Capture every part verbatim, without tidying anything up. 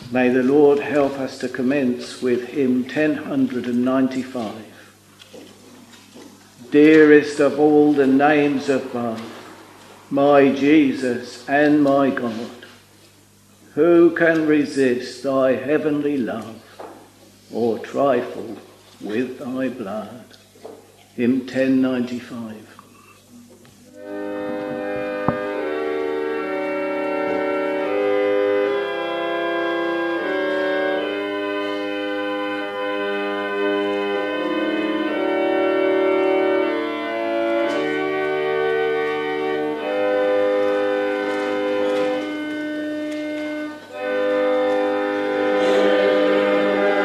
May the Lord help us to commence with hymn ten ninety-five. Dearest of all the names above, my Jesus and my God, who can resist thy heavenly love or trifle with thy blood? Hymn ten ninety-five.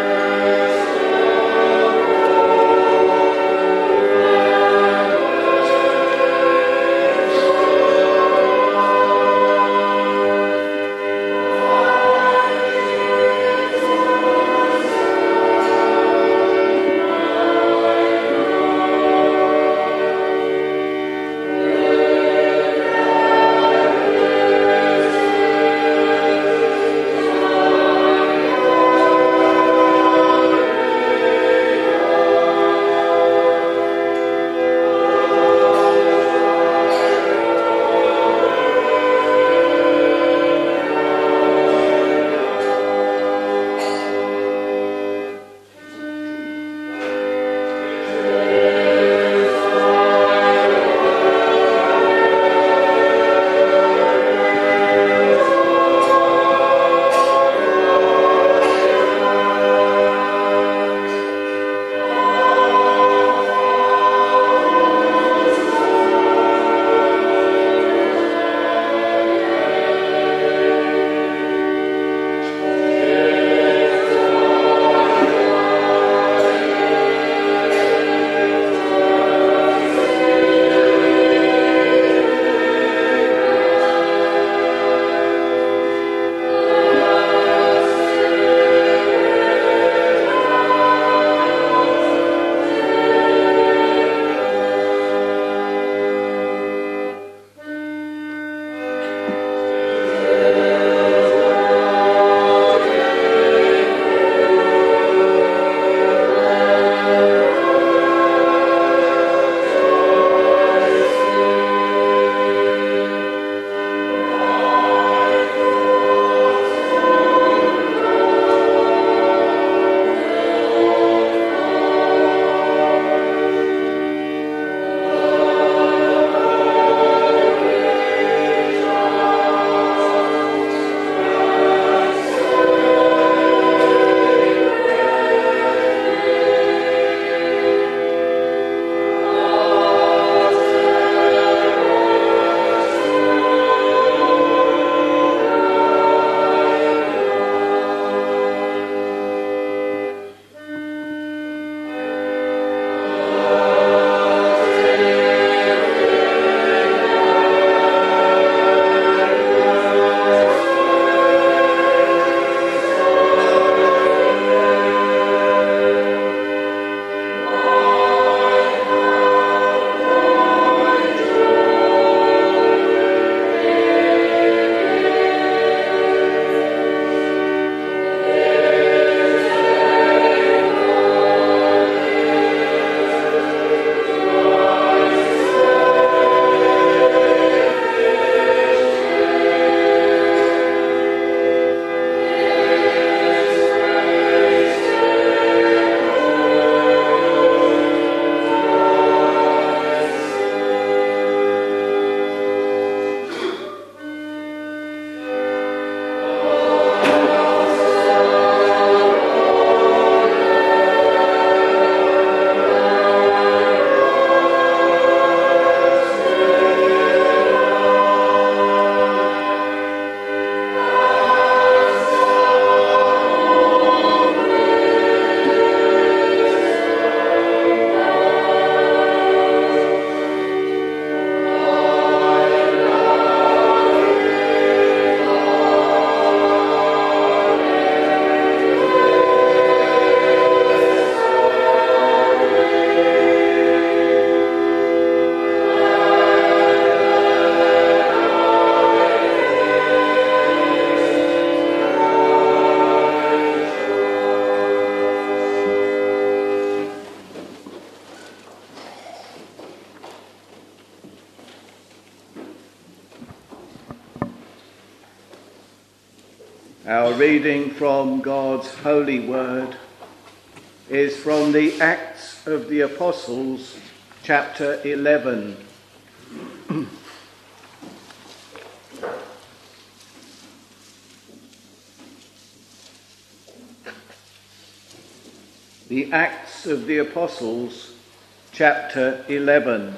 Thank Our reading from God's holy word is from the Acts of the Apostles, chapter eleven. The Acts of the Apostles, chapter eleven.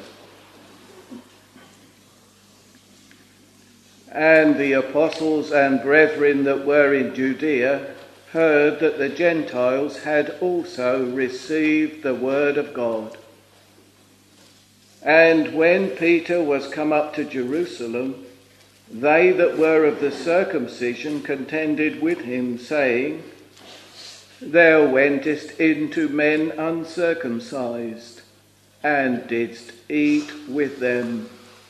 And the apostles and brethren that were in Judea heard that the Gentiles had also received the word of God. And when Peter was come up to Jerusalem, they that were of the circumcision contended with him, saying, Thou wentest into men uncircumcised, and didst eat with them.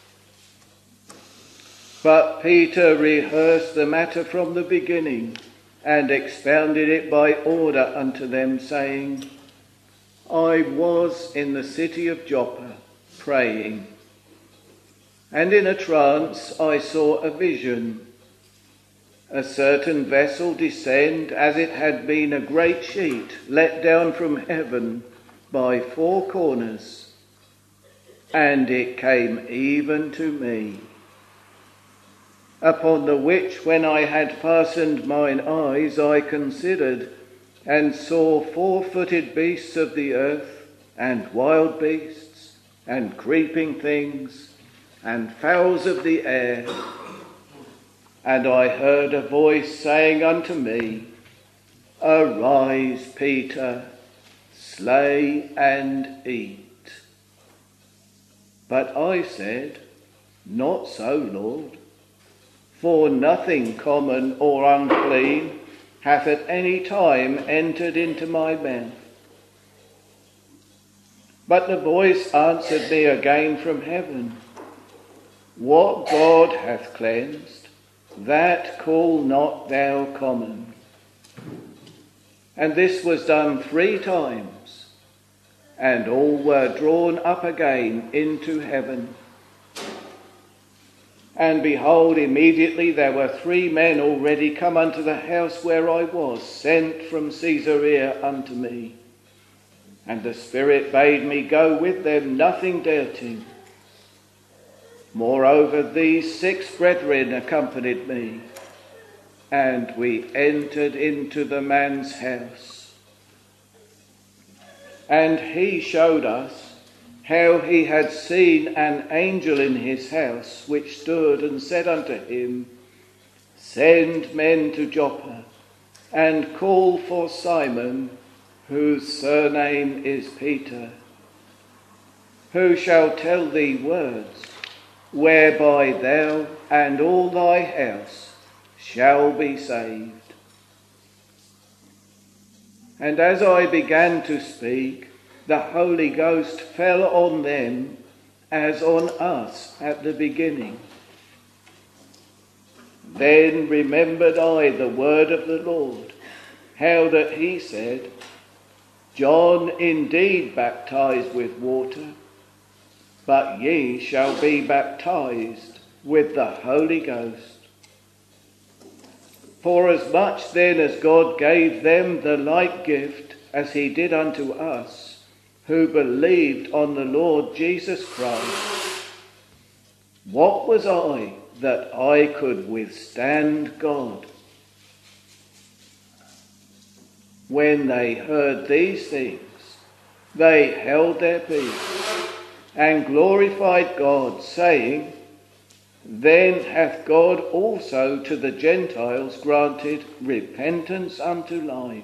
But Peter rehearsed the matter from the beginning, and expounded it by order unto them, saying, I was in the city of Joppa, praying, and in a trance I saw a vision, a certain vessel descend as it had been a great sheet let down from heaven by four corners, and it came even to me. Upon the which, when I had fastened mine eyes, I considered, and saw four-footed beasts of the earth, and wild beasts, and creeping things, and fowls of the air. And I heard a voice saying unto me, Arise, Peter, slay and eat. But I said, Not so, Lord. For nothing common or unclean hath at any time entered into my mouth. But the voice answered me again from heaven, What God hath cleansed, that call not thou common. And this was done three times, and all were drawn up again into heaven. And behold, immediately there were three men already come unto the house where I was, sent from Caesarea unto me. And the Spirit bade me go with them, nothing doubting. Moreover, these six brethren accompanied me, and we entered into the man's house. And he showed us how he had seen an angel in his house, which stood and said unto him, Send men to Joppa, and call for Simon, whose surname is Peter, who shall tell thee words, whereby thou and all thy house shall be saved. And as I began to speak, the Holy Ghost fell on them as on us at the beginning. Then remembered I the word of the Lord, how that he said, John indeed baptized with water, but ye shall be baptized with the Holy Ghost. For as much then as God gave them the like gift as he did unto us, who believed on the Lord Jesus Christ, what was I that I could withstand God? When they heard these things, they held their peace and glorified God, saying, Then hath God also to the Gentiles granted repentance unto life.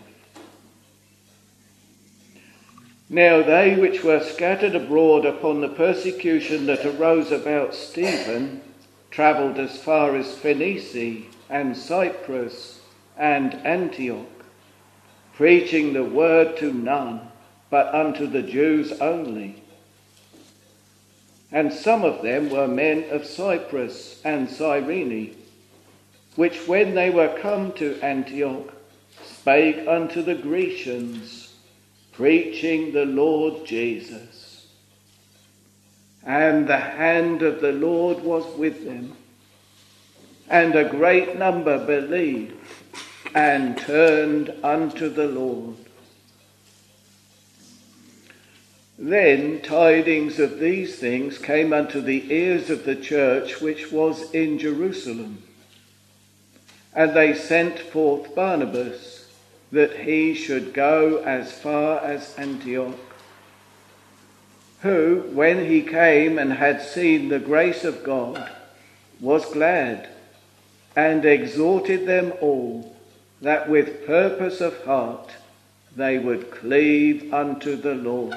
Now they which were scattered abroad upon the persecution that arose about Stephen travelled as far as Phoenicia and Cyprus and Antioch, preaching the word to none, but unto the Jews only. And some of them were men of Cyprus and Cyrene, which when they were come to Antioch spake unto the Grecians, preaching the Lord Jesus. And the hand of the Lord was with them, and a great number believed, and turned unto the Lord. Then tidings of these things came unto the ears of the church which was in Jerusalem. And they sent forth Barnabas, that he should go as far as Antioch. Who, when he came and had seen the grace of God, was glad, and exhorted them all, that with purpose of heart they would cleave unto the Lord.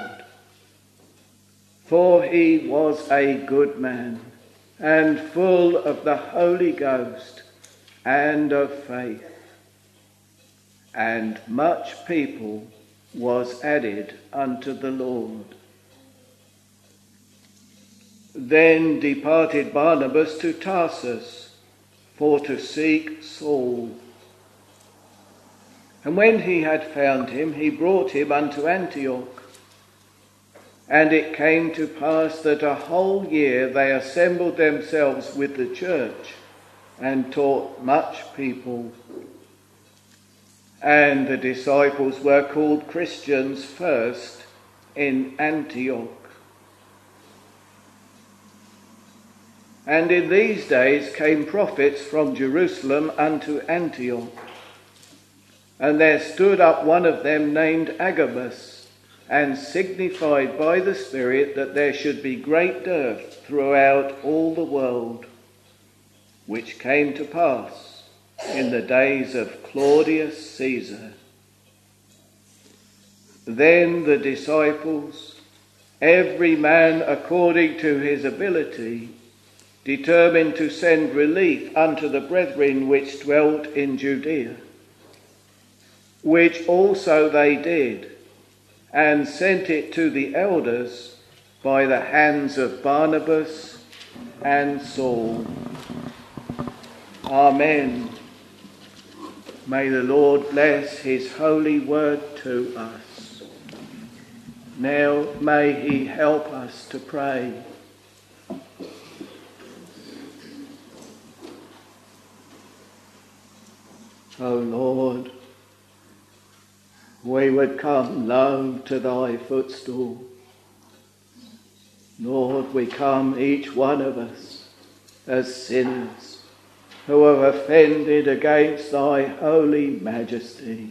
For he was a good man, and full of the Holy Ghost and of faith. And much people was added unto the Lord. Then departed Barnabas to Tarsus, for to seek Saul. And when he had found him, he brought him unto Antioch. And it came to pass that a whole year they assembled themselves with the church, and taught much people. And the disciples were called Christians first in Antioch. And in these days came prophets from Jerusalem unto Antioch. And there stood up one of them named Agabus, and signified by the Spirit that there should be great dearth throughout all the world, which came to pass in the days of Claudius Caesar. Then the disciples, every man according to his ability, determined to send relief unto the brethren which dwelt in Judea, which also they did, and sent it to the elders by the hands of Barnabas and Saul. Amen. May the Lord bless his holy word to us. Now may he help us to pray. O Lord, we would come low to thy footstool. Lord, we come, each one of us, as sinners who have offended against thy holy majesty.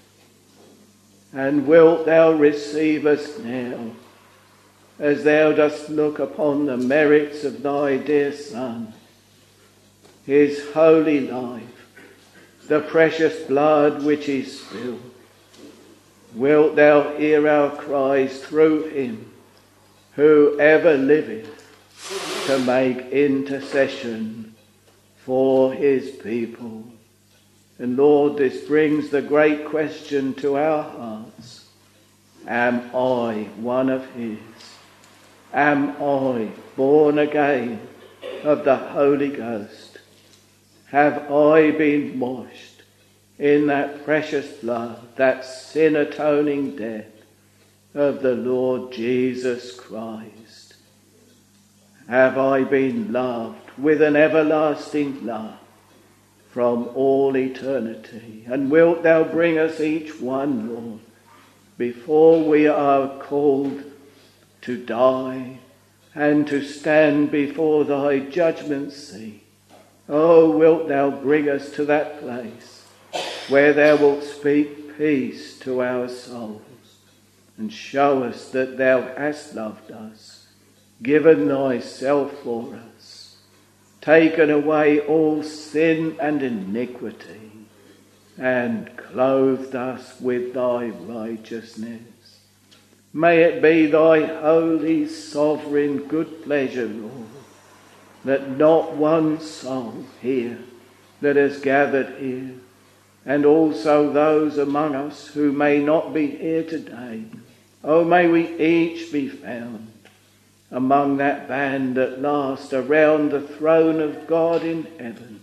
And wilt thou receive us now, as thou dost look upon the merits of thy dear Son, his holy life, the precious blood which he spilled. Wilt thou hear our cries through him, who ever liveth to make intercession for his people. And Lord, this brings the great question to our hearts. Am I one of his? Am I born again of the Holy Ghost? Have I been washed in that precious blood, that sin-atoning death of the Lord Jesus Christ? Have I been loved with an everlasting love from all eternity? And wilt thou bring us each one, Lord, before we are called to die and to stand before thy judgment seat? Oh, wilt thou bring us to that place where thou wilt speak peace to our souls, and show us that thou hast loved us, given thyself for us, taken away all sin and iniquity, and clothed us with thy righteousness. May it be thy holy, sovereign, good pleasure, Lord, that not one soul here that has gathered here, and also those among us who may not be here today, oh, may we each be found among that band at last around the throne of God in heaven,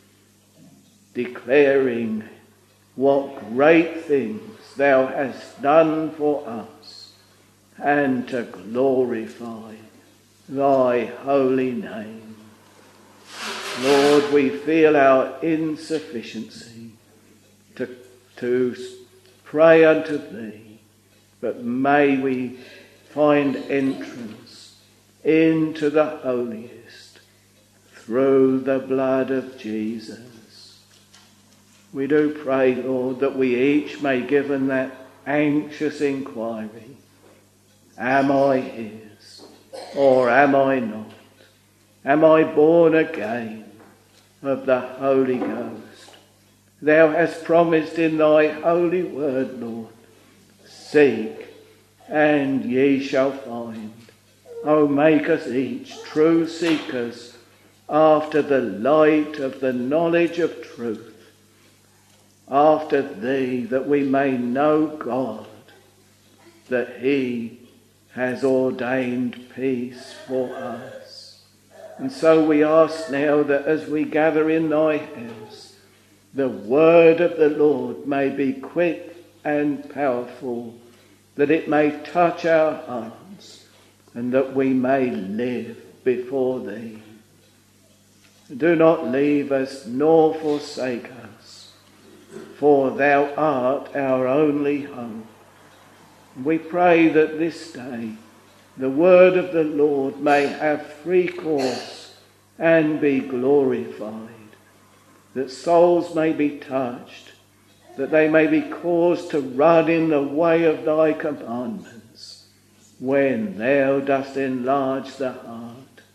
declaring what great things thou hast done for us, and to glorify thy holy name. Lord, we feel our insufficiency. to, to pray unto thee, but may we find entrance into the holiest through the blood of Jesus. We do pray, Lord, that we each may give in that anxious inquiry, am I his or am I not? Am I born again of the Holy Ghost? Thou hast promised in thy holy word, Lord, seek and ye shall find. Oh, make us each true seekers after the light of the knowledge of truth, after thee, that we may know God, that he has ordained peace for us. And so we ask now that as we gather in thy house, the word of the Lord may be quick and powerful, that it may touch our hearts, and that we may live before thee. Do not leave us nor forsake us, for thou art our only hope. We pray that this day the word of the Lord may have free course and be glorified, that souls may be touched, that they may be caused to run in the way of thy commandments when thou dost enlarge the heart.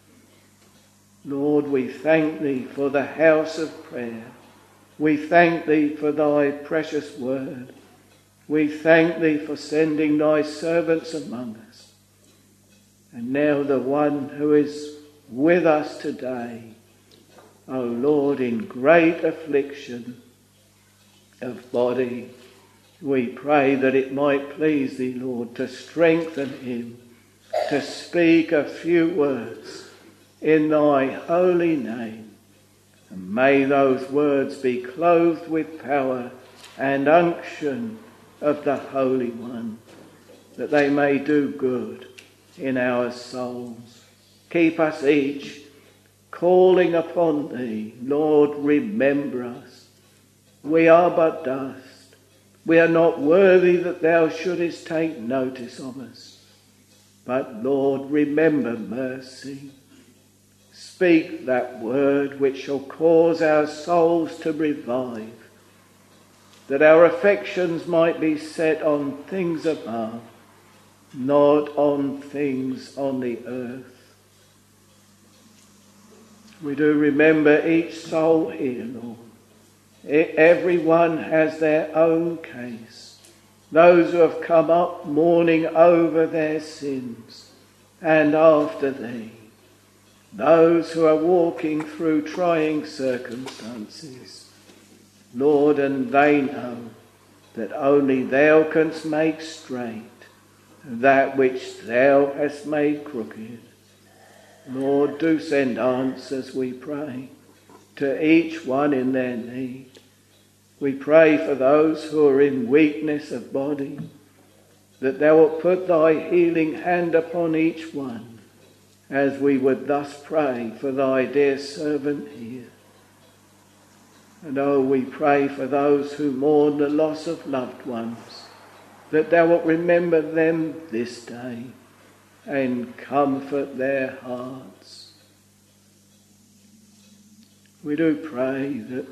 Lord, we thank thee for the house of prayer. We thank thee for thy precious word. We thank thee for sending thy servants among us. And now the one who is with us today, O Lord, in great affliction of body, we pray that it might please thee, Lord, to strengthen him, to speak a few words in thy holy name. And may those words be clothed with power and unction of the Holy One, that they may do good in our souls. Keep us each calling upon thee. Lord, remember us. We are but dust. We are not worthy that thou shouldest take notice of us. But Lord, remember mercy. Speak that word which shall cause our souls to revive, that our affections might be set on things above, not on things on the earth. We do remember each soul here, Lord. Everyone has their own case. Those who have come up mourning over their sins and after thee. Those who are walking through trying circumstances. Lord, and they know that only thou canst make straight that which thou hast made crooked. Lord, do send answers, we pray, to each one in their need. We pray for those who are in weakness of body, that thou wilt put thy healing hand upon each one, as we would thus pray for thy dear servant here. And oh, we pray for those who mourn the loss of loved ones, that thou wilt remember them this day and comfort their hearts. We do pray that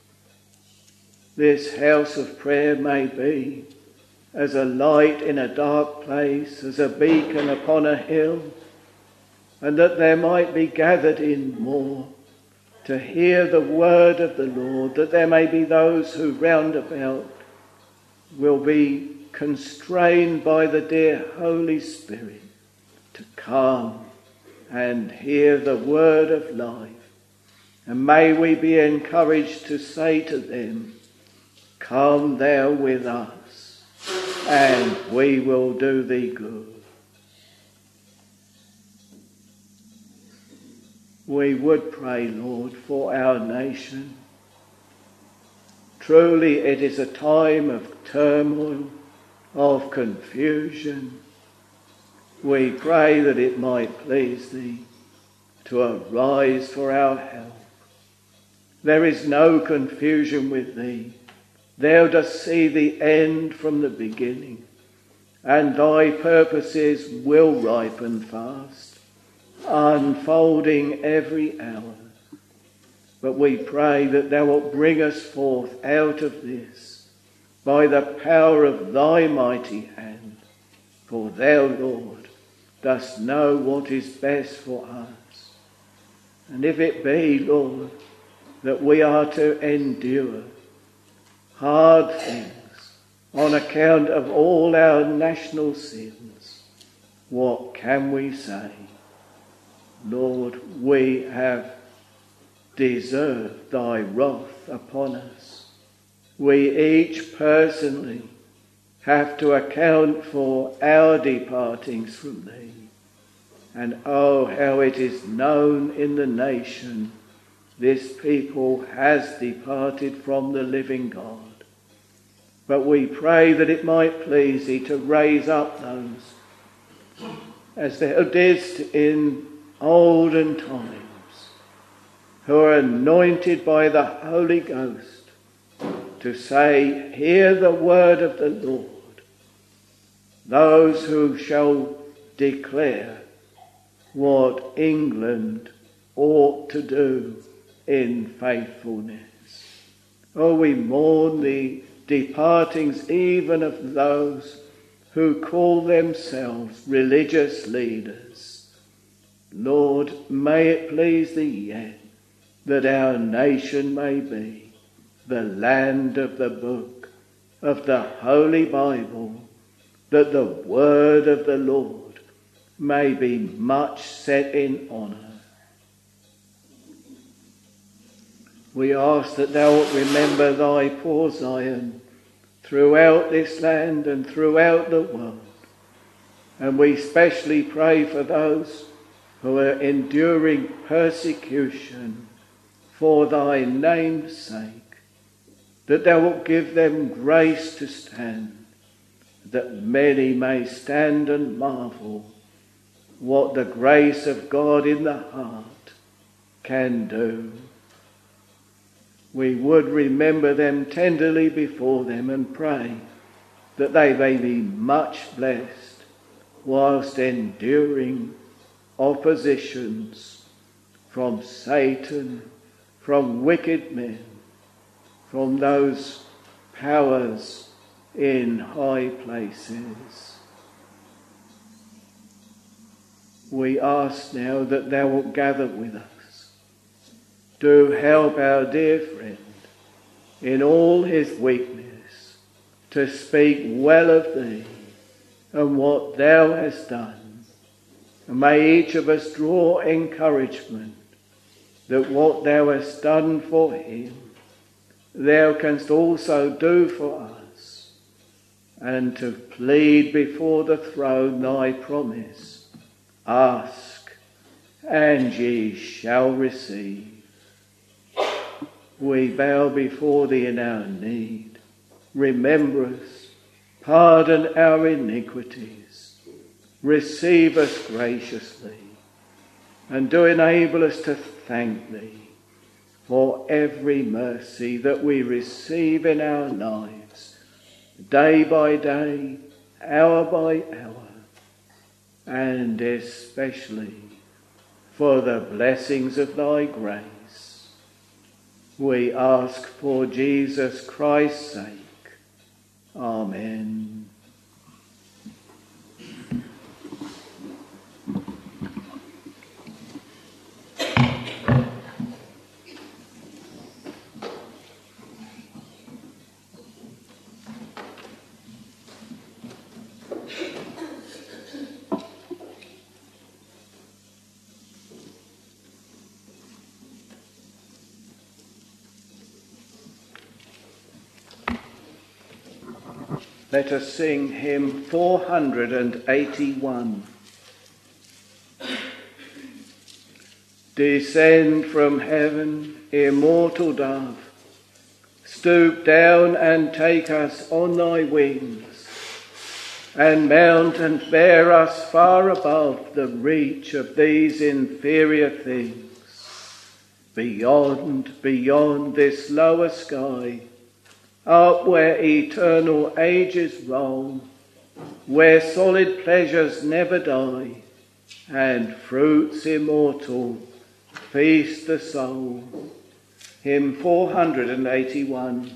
this house of prayer may be as a light in a dark place, as a beacon upon a hill, and that there might be gathered in more to hear the word of the Lord, that there may be those who round about will be constrained by the dear Holy Spirit to come and hear the word of life. And may we be encouraged to say to them, come thou with us, and we will do thee good. We would pray, Lord, for our nation. Truly it is a time of turmoil, of confusion. We pray that it might please thee to arise for our help. There is no confusion with thee. Thou dost see the end from the beginning, and thy purposes will ripen fast, unfolding every hour. But we pray that thou wilt bring us forth out of this by the power of thy mighty hand. For thou, Lord, dost know what is best for us. And if it be, Lord, that we are to endure hard things on account of all our national sins, what can we say? Lord, we have deserved thy wrath upon us. We each personally have to account for our departings from thee. And oh, how it is known in the nation, this people has departed from the living God. But we pray that it might please thee to raise up those, as thou didst in olden times, who are anointed by the Holy Ghost to say, hear the word of the Lord. Those who shall declare what England ought to do in faithfulness. Oh, we mourn the departings even of those who call themselves religious leaders. Lord, may it please thee yet that our nation may be the land of the book of the Holy Bible, that the word of the Lord may be much set in honour. We ask that thou wilt remember thy poor Zion throughout this land and throughout the world. And we specially pray for those who are enduring persecution for thy name's sake, that thou wilt give them grace to stand, that many may stand and marvel what the grace of God in the heart can do. We would remember them tenderly before them and pray that they may be much blessed whilst enduring oppositions from Satan, from wicked men, from those powers in high places. We ask now that thou wilt gather with us. Do help our dear friend in all his weakness to speak well of thee and what thou hast done. And may each of us draw encouragement that what thou hast done for him, thou canst also do for us, and to plead before the throne thy promise. Ask, and ye shall receive. We bow before thee in our need. Remember us, pardon our iniquities, receive us graciously, and do enable us to thank thee for every mercy that we receive in our lives, day by day, hour by hour, and especially for the blessings of thy grace. We ask for Jesus Christ's sake. Amen. Let us sing hymn four hundred eighty-one. Descend from heaven, immortal dove, stoop down and take us on thy wings, and mount and bear us far above the reach of these inferior things. Beyond, beyond this lower sky, up where eternal ages roll, where solid pleasures never die, and fruits immortal feast the soul. Hymn four hundred eighty-one.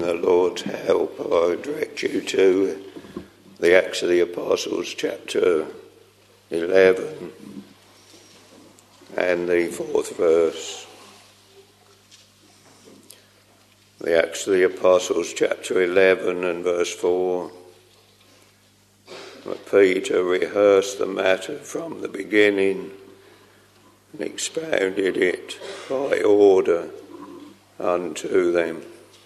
the Lord's help, I direct you to the Acts of the Apostles, chapter eleven, and the fourth verse. The Acts of the Apostles, chapter eleven and verse four. But Peter rehearsed the matter from the beginning and expounded it by order unto them.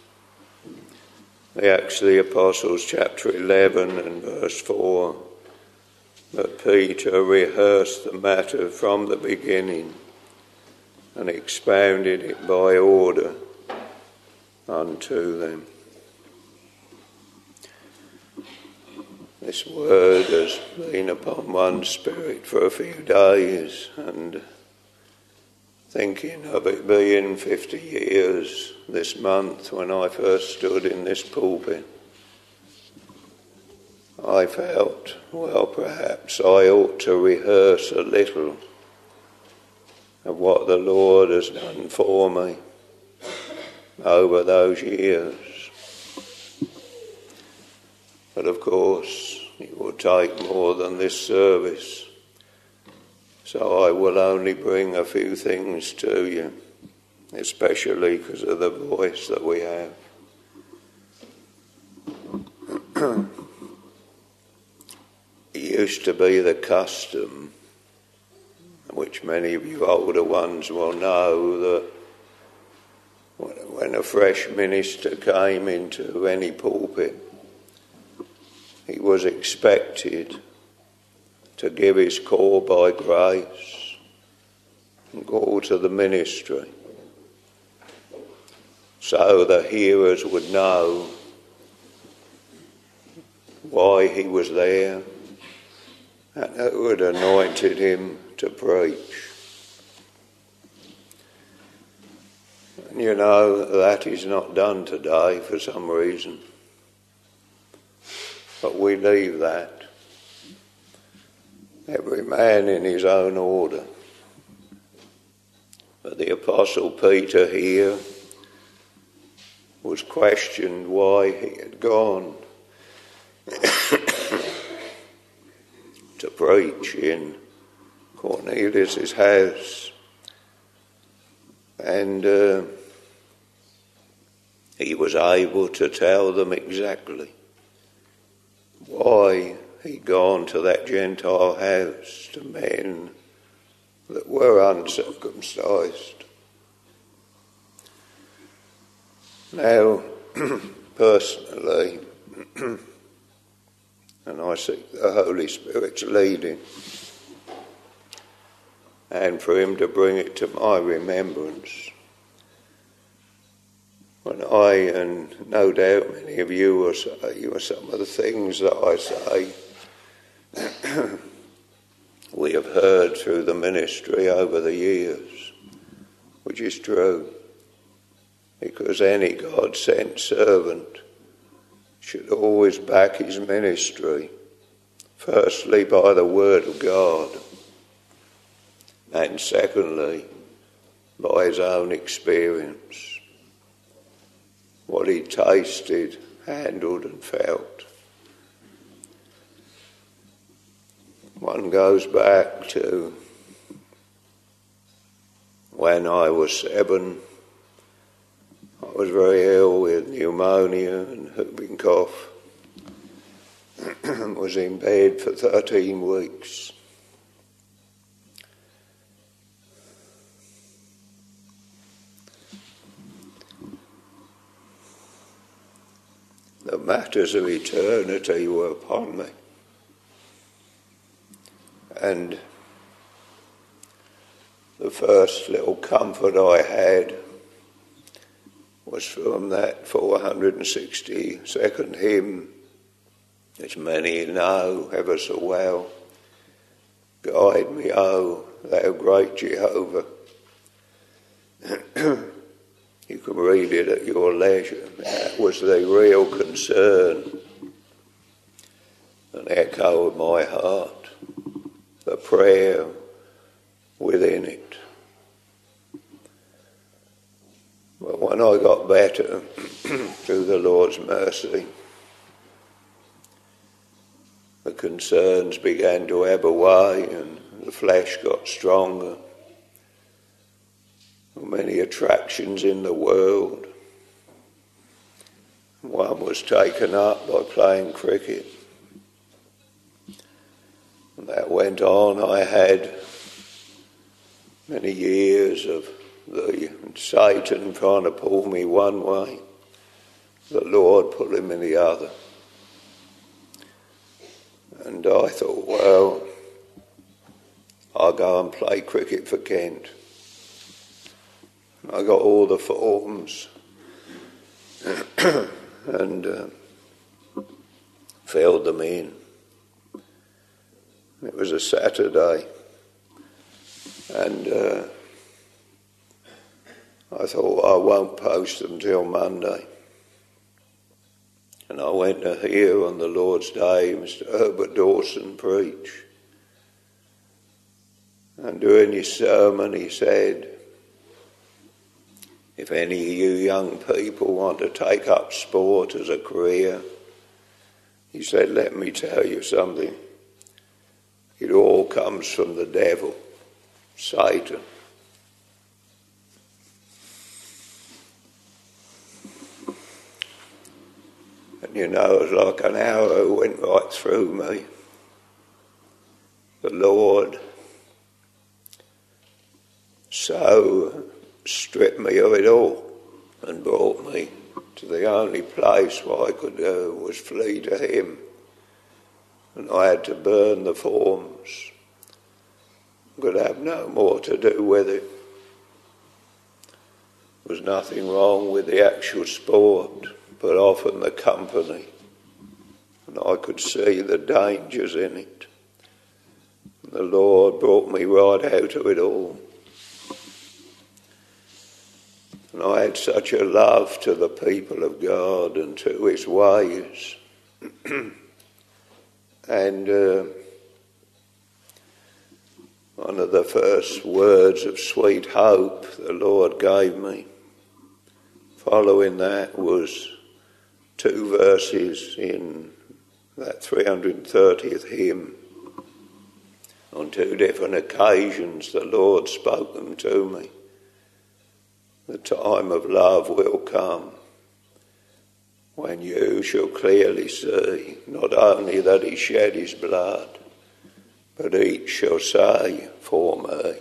The Acts of the Apostles, chapter eleven and verse four. But Peter rehearsed the matter from the beginning and expounded it by order unto them. This word has been upon one's spirit for a few days, and thinking of it being fifty years this month when I first stood in this pulpit, I felt, well, perhaps I ought to rehearse a little of what the Lord has done for me over those years. But of course, it will take more than this service, so I will only bring a few things to you, especially because of the voice that we have. It used to be the custom, which many of you older ones will know, that when a fresh minister came into any pulpit, he was expected to give his call by grace and go to the ministry, so the hearers would know why he was there and who had anointed him to preach. And you know, that is not done today for some reason. But we leave that. Every man in his own order. But the Apostle Peter here was questioned why he had gone to preach in Cornelius' house. And uh, he was able to tell them exactly why he'd gone to that Gentile house, to men that were uncircumcised. Now, personally, and I seek the Holy Spirit's leading, and for him to bring it to my remembrance, when I, and no doubt many of you will say, or some of the things that I say, we have heard through the ministry over the years, which is true, because any God-sent servant should always back his ministry, firstly by the Word of God, and secondly by his own experience, what he tasted, handled and felt. One goes back to when I was seven. I was very ill with pneumonia and whooping cough. Was in bed for thirteen weeks. The matters of eternity were upon me. And the first little comfort I had was from that four hundred sixty-second hymn, which many know ever so well. Guide me, O thou great Jehovah. You can read it at your leisure. That was the real concern, an echo of my heart, the prayer within it. But when I got better, through the Lord's mercy, the concerns began to ebb away and the flesh got stronger. Many attractions in the world. One was taken up by playing cricket. And that went on. I had many years of the Satan trying to pull me one way, the Lord pulling me the other. And I thought, well, I'll go and play cricket for Kent. I got all the forms and uh, filled them in. It was a Saturday, and uh, I thought, I won't post them till Monday. And I went to hear on the Lord's Day Mister Herbert Dawson preach. And during his sermon he said, if any of you young people want to take up sport as a career, he said, let me tell you something. It all comes from the devil, Satan. And you know, it was like an arrow went right through me. The Lord so stripped me of it all and brought me to the only place where I could go was flee to him. And I had to burn the forms. I could have no more to do with it. There was nothing wrong with the actual sport, but often the company. And I could see the dangers in it. And the Lord brought me right out of it all. And I had such a love to the people of God and to his ways. And uh, one of the first words of sweet hope the Lord gave me, following that was two verses in that three hundred thirtieth hymn. On two different occasions the Lord spoke them to me. The time of love will come when you shall clearly see not only that he shed his blood, but each shall say, for me.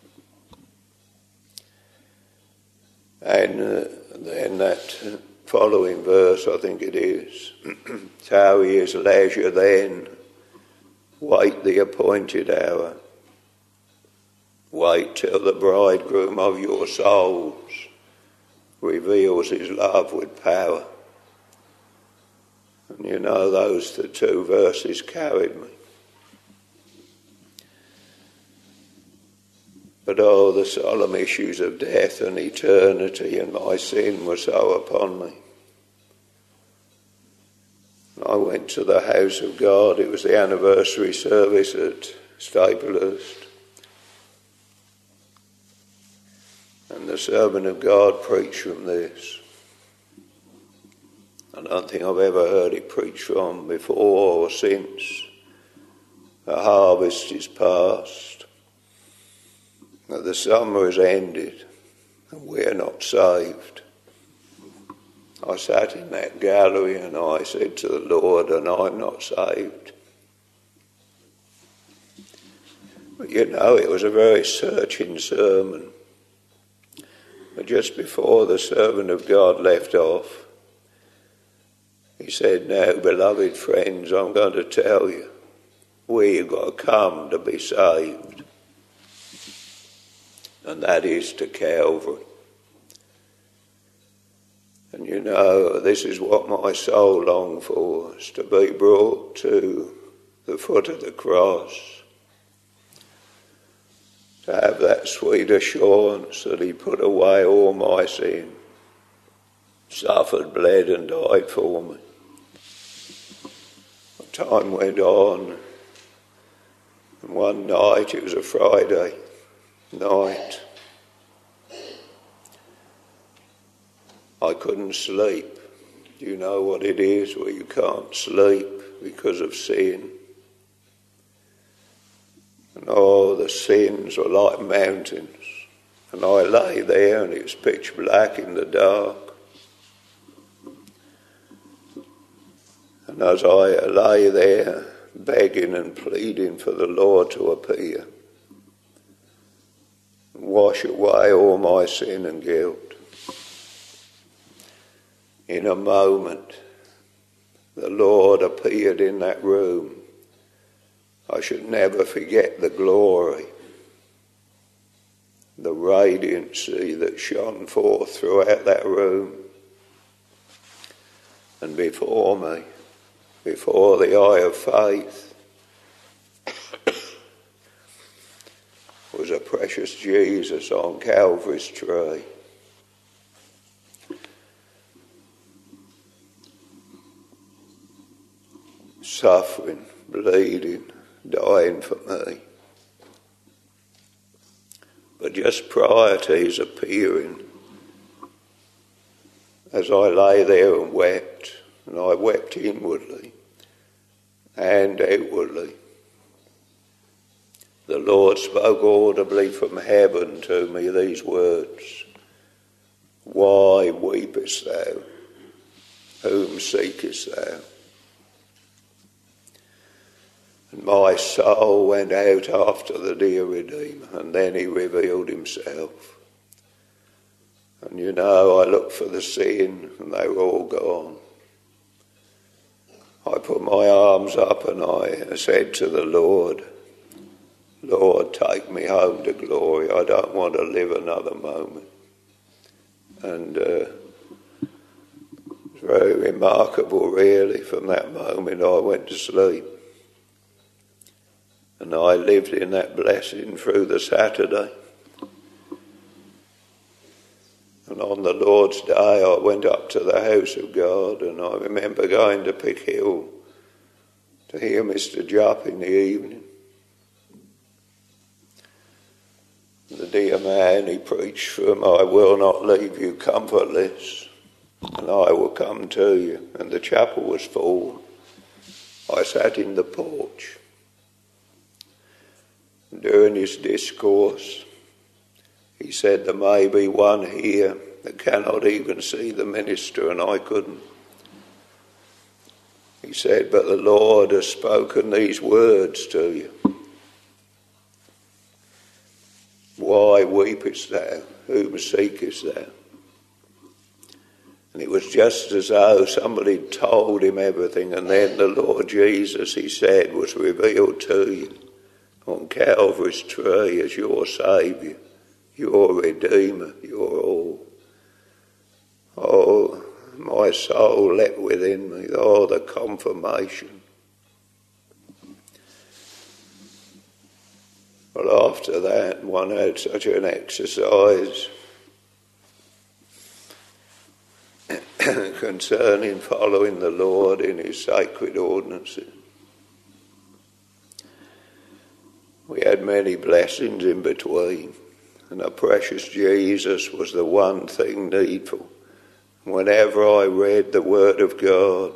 And uh, then that following verse, I think it is, tarry his leisure then, wait the appointed hour. Wait till the bridegroom of your souls reveals his love with power. And you know, those the two verses carried me. But oh, the solemn issues of death and eternity and my sin were so upon me. I went to the house of God. It was the anniversary service at Staplehurst. And the servant of God preached from this. I don't think I've ever heard it preached from before or since. The harvest is past. That the summer has ended and we're not saved. I sat in that gallery and I said to the Lord, and I'm not saved. But you know, it was a very searching sermon. But just before the servant of God left off, he said, now, beloved friends, I'm going to tell you, we've got to come to be saved. And that is to Calvary. And you know, this is what my soul longed for, is to be brought to the foot of the cross. To have that sweet assurance that he put away all my sin, suffered, bled and died for me. Time went on, and one night, it was a Friday night, I couldn't sleep. Do you know what it is where you can't sleep because of sin? And all the sins were like mountains. And I lay there and it was pitch black in the dark. And as I lay there begging and pleading for the Lord to appear and wash away all my sin and guilt, in a moment the Lord appeared in that room. I should never forget the glory, the radiancy that shone forth throughout that room. And before me, before the eye of faith, was a precious Jesus on Calvary's tree. Suffering, bleeding, dying for me. But just prior to his appearing, as I lay there and wept, and I wept inwardly and outwardly, the Lord spoke audibly from heaven to me these words: "Why weepest thou? Whom seekest thou?" And my soul went out after the dear Redeemer, and then he revealed himself. And you know, I looked for the sin, and they were all gone. I put my arms up and I said to the Lord, "Lord, take me home to glory. I don't want to live another moment." And uh, it's very remarkable, really. From that moment I went to sleep. And I lived in that blessing through the Saturday. And on the Lord's Day I went up to the house of God, and I remember going to Pick Hill to hear Mister Jupp in the evening. The dear man, he preached from, "I will not leave you comfortless, and I will come to you." And the chapel was full. I sat in the porch. During his discourse, he said, "There may be one here that cannot even see the minister," and I couldn't. He said, "But the Lord has spoken these words to you. Why weepest thou? Whom seekest thou?" And it was just as though somebody told him everything, and then the Lord Jesus, he said, was revealed to you on Calvary's tree as your Saviour, your Redeemer, your all. Oh, my soul leapt within me. Oh, the confirmation. Well, after that, one had such an exercise concerning following the Lord in his sacred ordinances. We had many blessings in between, and the precious Jesus was the one thing needful. Whenever I read the Word of God,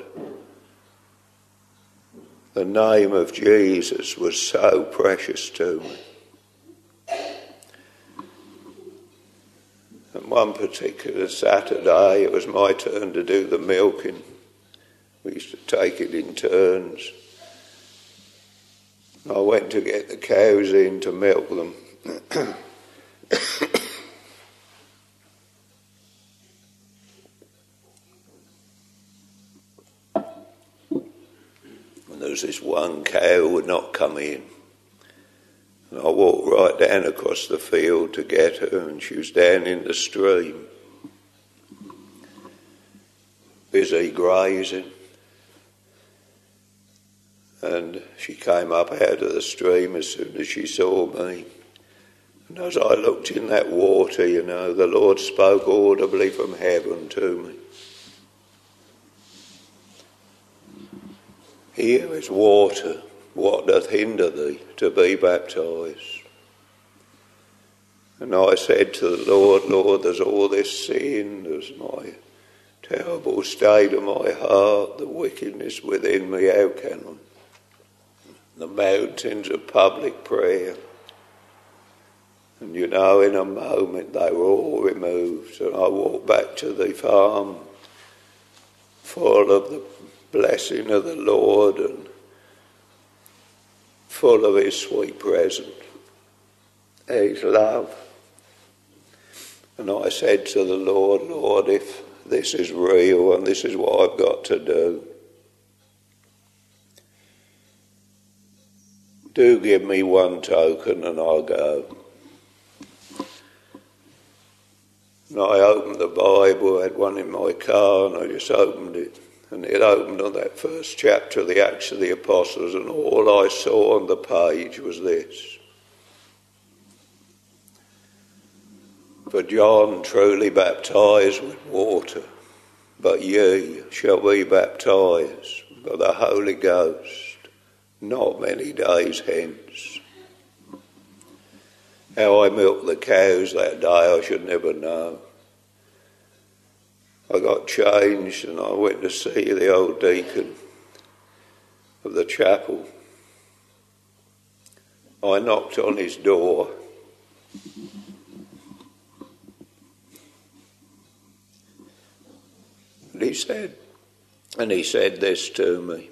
the name of Jesus was so precious to me. And one particular Saturday, it was my turn to do the milking. We used to take it in turns. I went to get the cows in to milk them. And there was this one cow would not come in. And I walked right down across the field to get her, and she was down in the stream, busy grazing. And she came up out of the stream as soon as she saw me. And as I looked in that water, you know, the Lord spoke audibly from heaven to me. "Here is water. What doth hinder thee to be baptized?" And I said to the Lord, "Lord, there's all this sin. There's my Terrible state of my heart, the wickedness within me, how can I? The mountains of public prayer. And you know, in a moment they were all removed, and I walked back to the farm full of the blessing of the Lord and full of his sweet presence, his love. And I said to the Lord, Lord, if this is real and this is what I've got to do, do give me one token and I'll go. And I opened the Bible, I had one in my car, and I just opened it. And it opened on that first chapter of the Acts of the Apostles, and all I saw on the page was this. For John truly baptized with water, but ye shall be baptized by the Holy Ghost not many days hence. How I milked the cows that day I should never know. I got changed and I went to see the old deacon of the chapel. I knocked on his door. And he said, and he said this to me.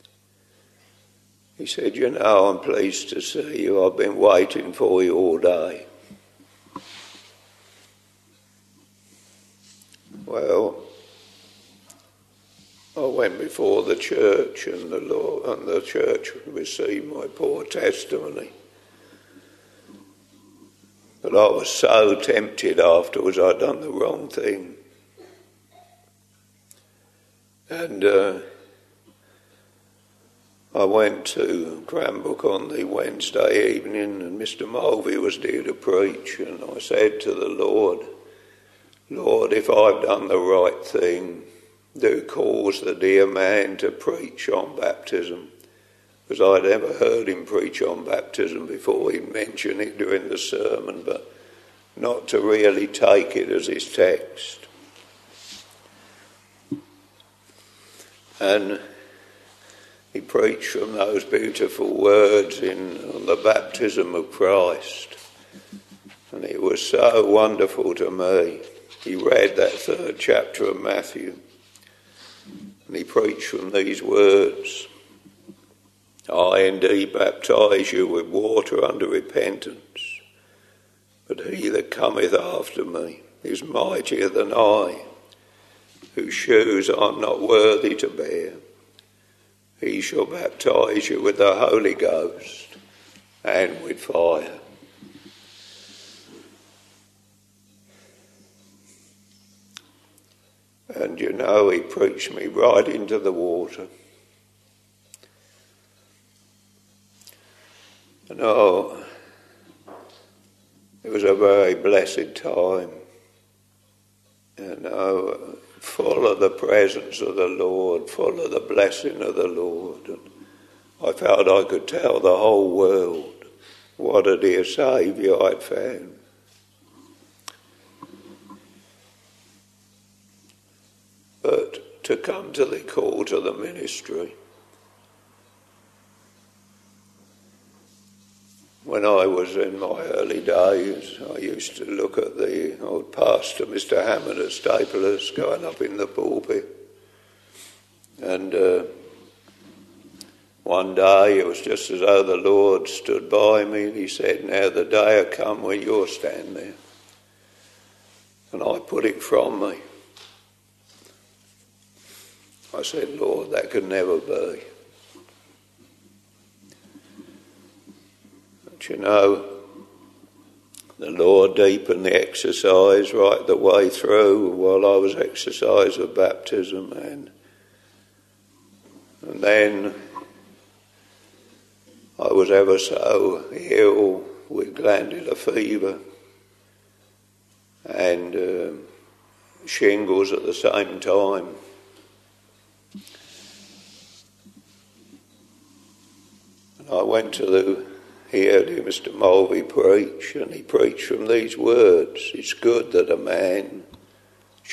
He said, you know, I'm pleased to see you. I've been waiting for you all day. Well, I went before the church and the Lord, and the church received my poor testimony. But I was so tempted afterwards, I'd done the wrong thing. And uh, I went to Cranbrook on the Wednesday evening, and Mister Mulvey was there to preach, and I said to the Lord, Lord, if I've done the right thing, do cause the dear man to preach on baptism, because I'd never heard him preach on baptism before. He'd mention it during the sermon, but not to really take it as his text. And he preached from those beautiful words in on the baptism of Christ. And it was so wonderful to me. He read that third chapter of Matthew. And he preached from these words. I indeed baptize you with water unto repentance. But he that cometh after me is mightier than I, whose shoes I'm not worthy to bear. He shall baptize you with the Holy Ghost and with fire. And you know, he preached me right into the water. And oh, it was a very blessed time. And oh, full of the presence of the Lord, full of the blessing of the Lord. And I felt I could tell the whole world what a dear Saviour I'd found. But to come to the call to the ministry, when I was in my early days, I used to look at the old pastor, Mister Hammond at Staples, going up in the pulpit. And uh, one day it was just as though the Lord stood by me and he said, now the day will come when you'll stand there. And I put it from me. I said, Lord, that could never be. But you know, the Lord deepened the exercise right the way through while I was exercise of baptism, and and then I was ever so ill with glandular fever and uh, shingles at the same time. And I went to the, he heard Mister Mulvey preach, and he preached from these words, it's good that a man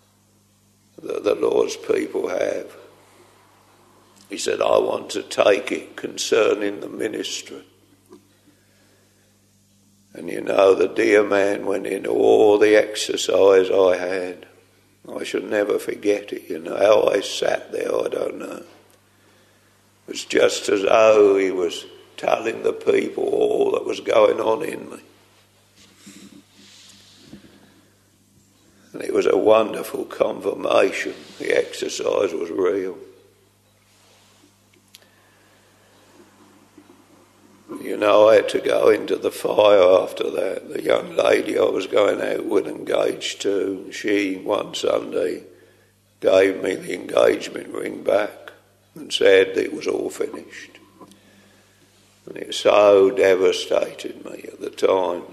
that the Lord's people have. He said, I want to take it concerning the ministry. And you know, the dear man went into all the exercise I had. I shall never forget it, you know. How I sat there, I don't know. It was just as though he was telling the people all that was going on in me. And it was a wonderful confirmation. The exercise was real. You know, I had to go into the fire after that. The young lady I was going out with, engaged to, she, one Sunday, gave me the engagement ring back and said it was all finished. And it so devastated me at the time.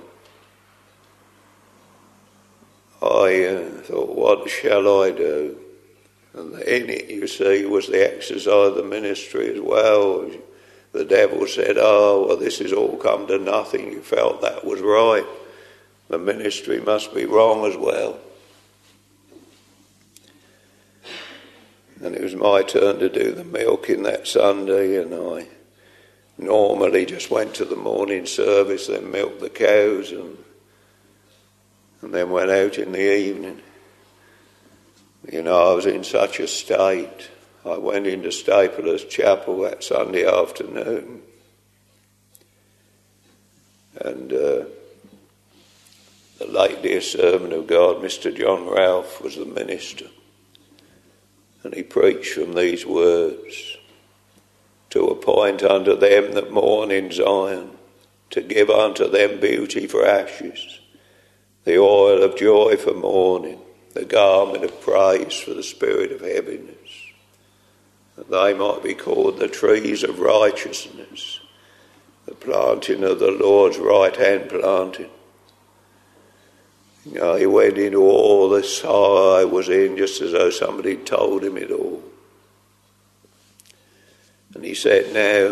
I uh, thought, what shall I do? And in it, you see, was the exercise of the ministry as well. The devil said, oh, well, this has all come to nothing. You felt that was right. The ministry must be wrong as well. And it was my turn to do the milking that Sunday, and I normally just went to the morning service, then milked the cows, and, and then went out in the evening. You know, I was in such a state. I went into Stapler's Chapel that Sunday afternoon, and uh, the late dear servant of God, Mister John Ralph, was the minister, and he preached from these words: to appoint unto them that mourn in Zion, to give unto them beauty for ashes, the oil of joy for mourning, the garment of praise for the spirit of heaviness, that they might be called the trees of righteousness, the planting of the Lord's right hand planting. You know, he went into all the sorrow I was in, just as though somebody told him it all. And he said, now,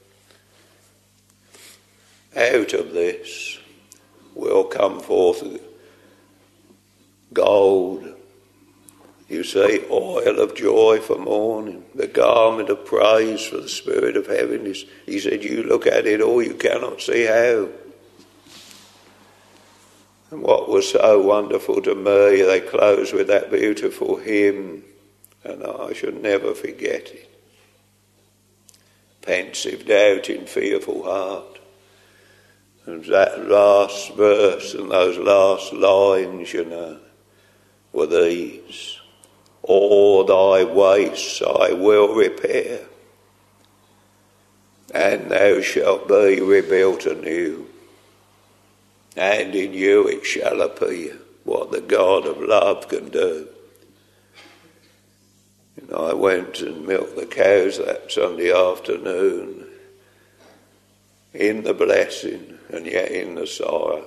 out of this will come forth gold, you see, oil of joy for mourning, the garment of praise for the spirit of heaviness. He said, you look at it all, you cannot see how. And what was so wonderful to me, they closed with that beautiful hymn, and I shall never forget it. Pensive, doubting, fearful heart. And that last verse and those last lines, you know, were these: all thy wastes I will repair, and thou shalt be rebuilt anew, and in you it shall appear what the God of love can do. You know, I went and milked the cows that Sunday afternoon, in the blessing and yet in the sorrow,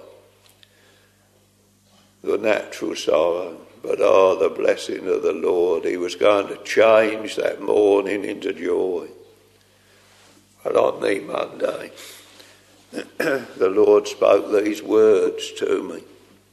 the natural sorrow. But oh, the blessing of the Lord. He was going to change that mourning into joy. And on the Monday, the Lord spoke these words to me.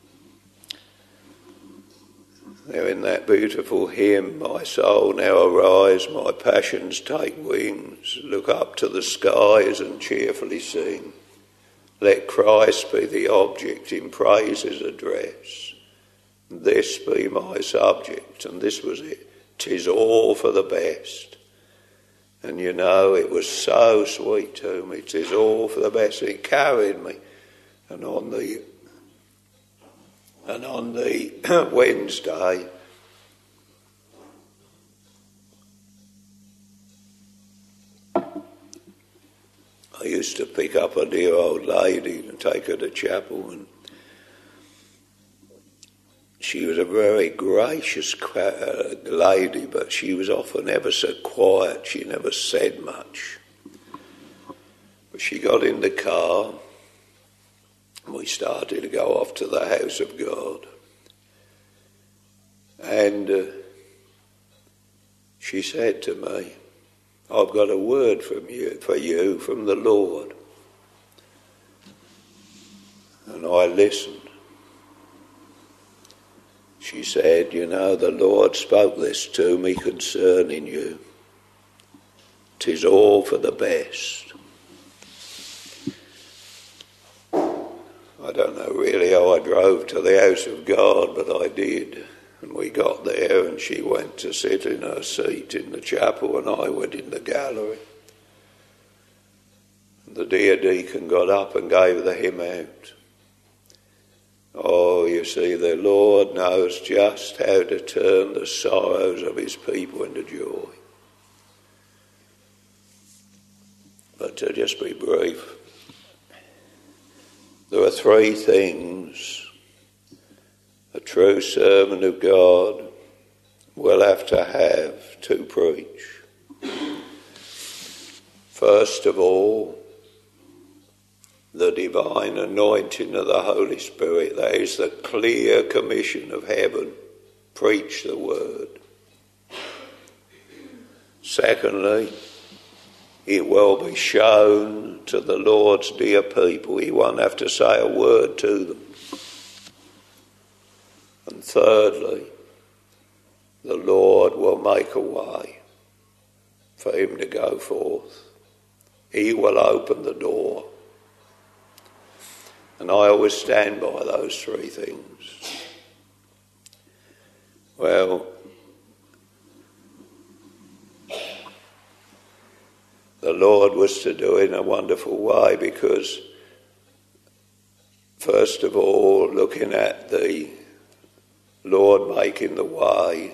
Now in that beautiful hymn, my soul now arise, my passions take wings, look up to the skies and cheerfully sing. Let Christ be the object in praises address. This be my subject, and this was it. 'Tis all for the best. And you know, it was so sweet to me. 'Tis all for the best. It carried me. And on the and on the Wednesday, I used to pick up a dear old lady and take her to chapel, and she was a very gracious lady, but she was often ever so quiet. She never said much. But she got in the car, and we started to go off to the house of God. And uh, she said to me, I've got a word from you, for you from the Lord. And I listened. she said, you know, the Lord spoke this to me concerning you. 'Tis all for the best. I don't know really how I drove to the house of God, but I did. And we got there and she went to sit in her seat in the chapel and I went in the gallery. And the dear deacon got up and gave the hymn out. Oh, you see, the Lord knows just how to turn the sorrows of his people into joy. But to just be brief, there are three things a true servant of God will have to have to preach. First of all, the divine anointing of the Holy Spirit. That is the clear commission of heaven. Preach the word. Secondly, it will be shown to the Lord's dear people. He won't have to say a word to them. And thirdly, the Lord will make a way for him to go forth. He will open the door. And I always stand by those three things. Well, the Lord was to do it in a wonderful way because, first of all, looking at the Lord making the way,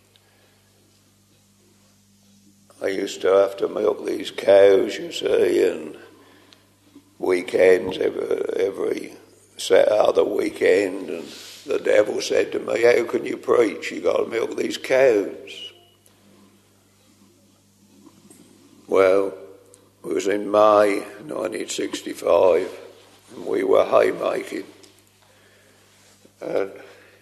I used to have to milk these cows, you see, and weekends, every, every other weekend, and the devil said to me, how can you preach? You've got to milk these cows. Well, it was in May nineteen sixty-five, and we were haymaking. And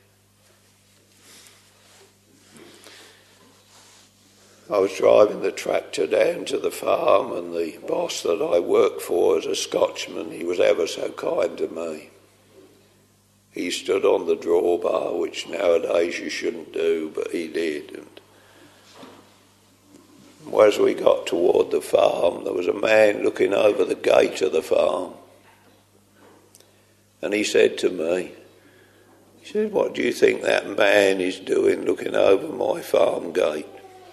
I was driving the tractor down to the farm, and the boss that I worked for as a Scotchman, he was ever so kind to me. He stood on the drawbar, which nowadays you shouldn't do, but he did. And as we got toward the farm, there was a man looking over the gate of the farm. And he said to me, he said, what do you think that man is doing looking over my farm gate?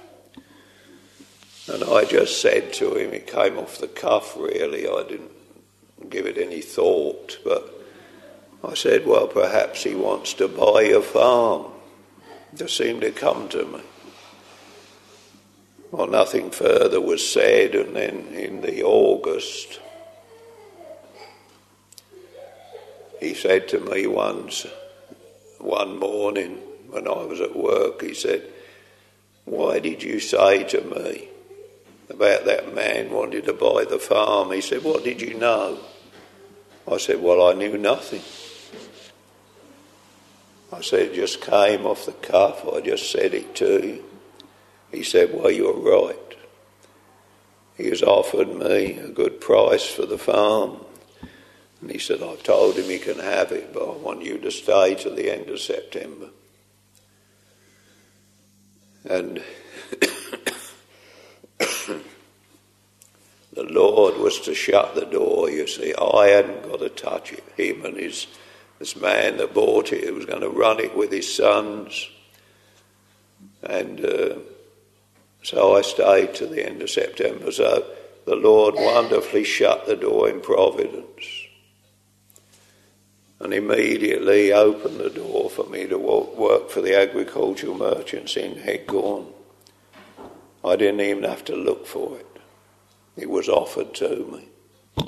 And I just said to him, it came off the cuff really, I didn't give it any thought, but I said, well, perhaps he wants to buy a farm. It just seemed to come to me. Well, nothing further was said, and then in the August, he said to me once, one morning when I was at work, he said, why did you say to me about that man wanting to buy the farm? He said, what did you know? I said, well, I knew nothing. I said, it just came off the cuff, I just said it to you. He said, well, you're right. He has offered me a good price for the farm. And he said, I told him he can have it, but I want you to stay till the end of September. And the Lord was to shut the door, you see. I hadn't got to touch it. Him and his this man that bought it was going to run it with his sons. And uh, so I stayed to the end of September. So the Lord wonderfully shut the door in providence and immediately opened the door for me to work for the agricultural merchants in Headgorn. I didn't even have to look for it. It was offered to me.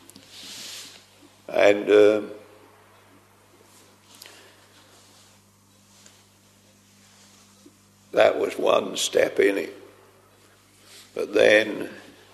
And um, that was one step in it. But then,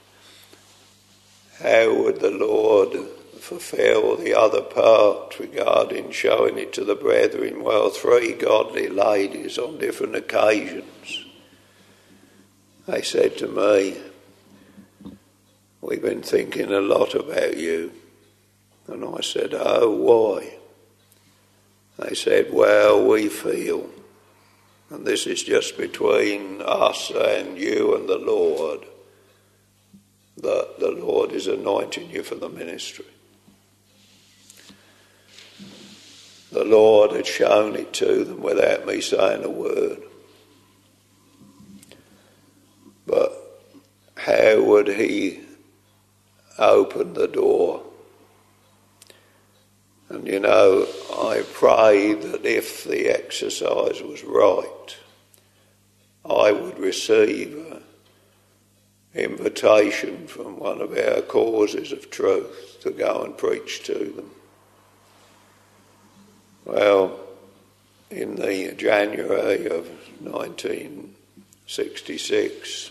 how would the Lord fulfill the other part regarding showing it to the brethren? Well, three godly ladies on different occasions, they said to me, we've been thinking a lot about you. And I said, oh, why? they said, well, we feel, and this is just between us and you and the Lord, that the Lord is anointing you for the ministry. The Lord had shown it to them without me saying a word. But how would he open the door? And you know, I prayed that if the exercise was right, I would receive an invitation from one of our causes of truth to go and preach to them. Well, in the January of nineteen sixty-six,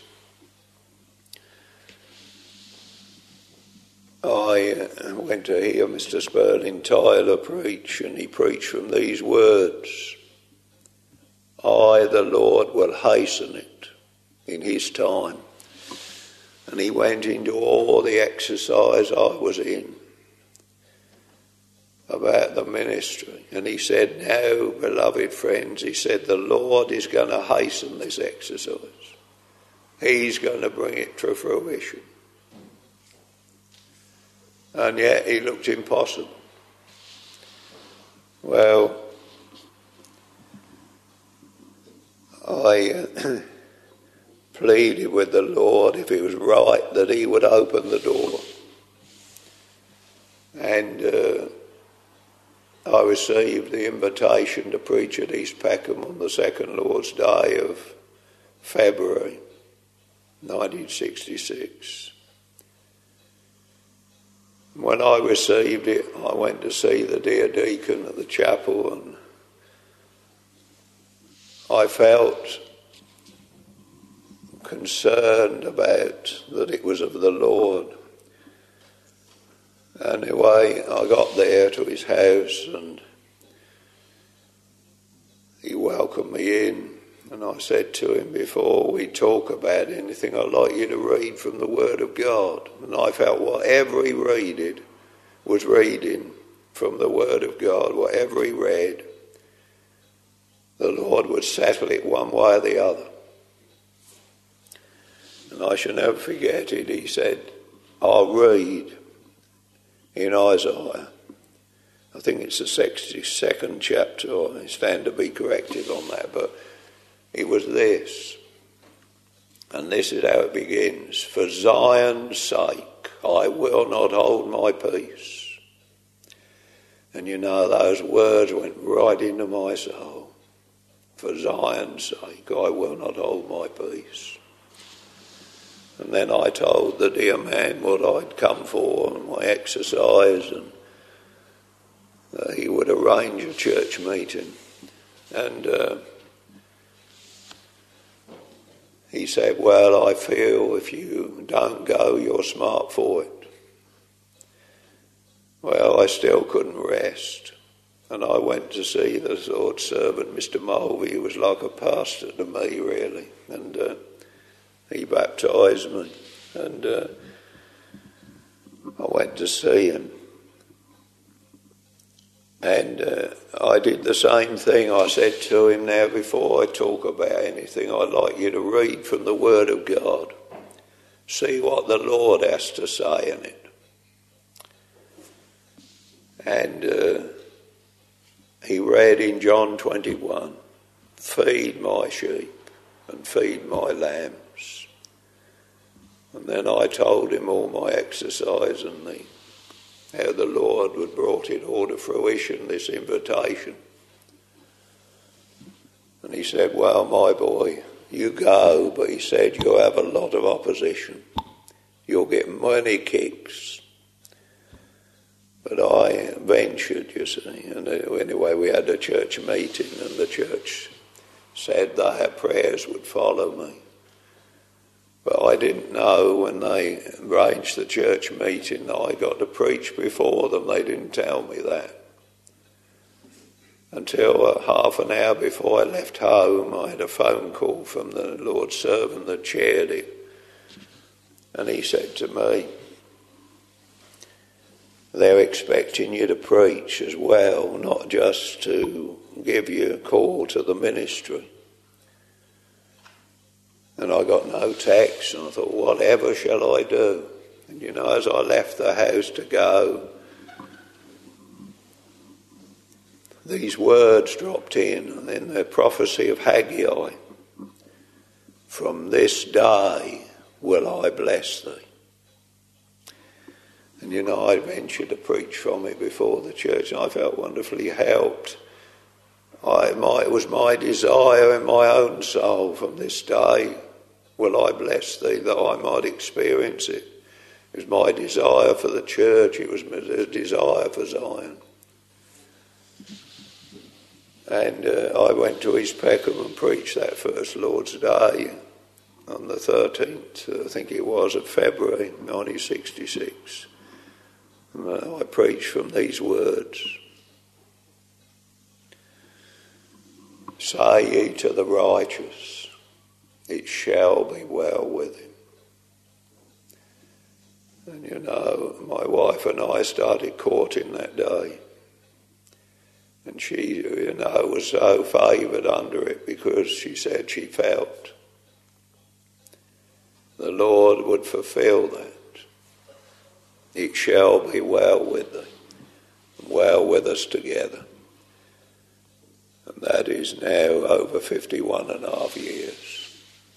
I went to hear Mister Spurling Tyler preach, and he preached from these words: I, the Lord, will hasten it in his time. And he went into all the exercise I was in about the ministry. And he said, now, beloved friends, he said, the Lord is going to hasten this exercise. He's going to bring it to fruition. And yet it looked impossible. Well, I uh, pleaded with the Lord, if it was right, that he would open the door. And uh, I received the invitation to preach at East Peckham on the second Lord's Day of February nineteen sixty-six. When I received it, I went to see the dear deacon at the chapel, and I felt concerned about that it was of the Lord. Anyway, I got there to his house and he welcomed me in, and I said to him, before we talk about anything, I'd like you to read from the Word of God. And I felt whatever he read was reading from the Word of God. Whatever he read, the Lord would settle it one way or the other. And I shall never forget it. He said, I'll read in Isaiah, I think it's the sixty-second chapter, I stand to be corrected on that, but it was this, and this is how it begins: for Zion's sake I will not hold my peace. And you know, those words went right into my soul. For Zion's sake I will not hold my peace. And then I told the dear man what I'd come for and my exercise, and uh, he would arrange a church meeting. And uh, he said, well, I feel if you don't go, you're smart for it. Well, I still couldn't rest. And I went to see the Lord's servant, Mister Mulvey, who was like a pastor to me, really. And uh, he baptised me, and uh, I went to see him. And uh, I did the same thing. I said to him, now, before I talk about anything, I'd like you to read from the Word of God. See what the Lord has to say in it. And uh, he read in John twenty-one, feed my sheep and feed my lambs. And then I told him all my exercise and the, how the Lord had brought it all to fruition, this invitation. And he said, well, my boy, you go, but he said, you'll have a lot of opposition. You'll get many kicks. But I ventured, you see. And anyway, we had a church meeting, and the church said their prayers would follow me. But I didn't know when they arranged the church meeting that I got to preach before them. They didn't tell me that. Until uh, half an hour before I left home, I had a phone call from the Lord's servant that chaired it. And he said to me, they're expecting you to preach as well, not just to give you a call to the ministry. And I got no text, and I thought, whatever shall I do? And you know, as I left the house to go, these words dropped in, and then the prophecy of Haggai. From this day will I bless thee. And you know, I ventured to preach from it before the church, and I felt wonderfully helped. I, my, it was my desire in my own soul, from this day will I bless thee, that I might experience it. It was my desire for the church, it was my desire for Zion. And uh, I went to East Peckham and preached that first Lord's Day on the thirteenth, I think it was, of February nineteen sixty-six. And uh, I preached from these words. Say ye to the righteous, it shall be well with him. And you know, my wife and I started courting that day. And she, you know, was so favoured under it because she said she felt the Lord would fulfil that. It shall be well with thee, and well with us together. And that is now over fifty-one and a half years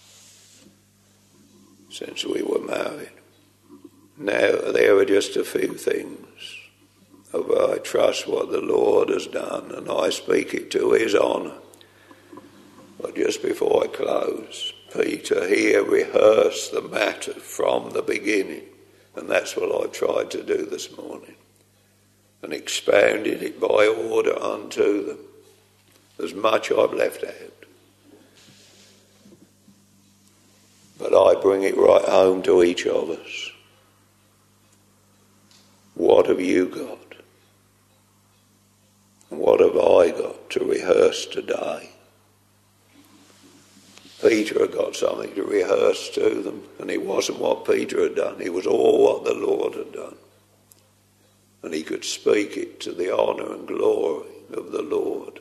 since we were married. Now, there are just a few things. Of I trust what the Lord has done, and I speak it to his honour. But just before I close, Peter here rehearsed the matter from the beginning, and that's what I've tried to do this morning, and expounded it by order unto them. There's much I've left out, but I bring it right home to each of us. What have you got? What have I got to rehearse today? Peter had got something to rehearse to them, and it wasn't what Peter had done. It was all what the Lord had done. And he could speak it to the honour and glory of the Lord.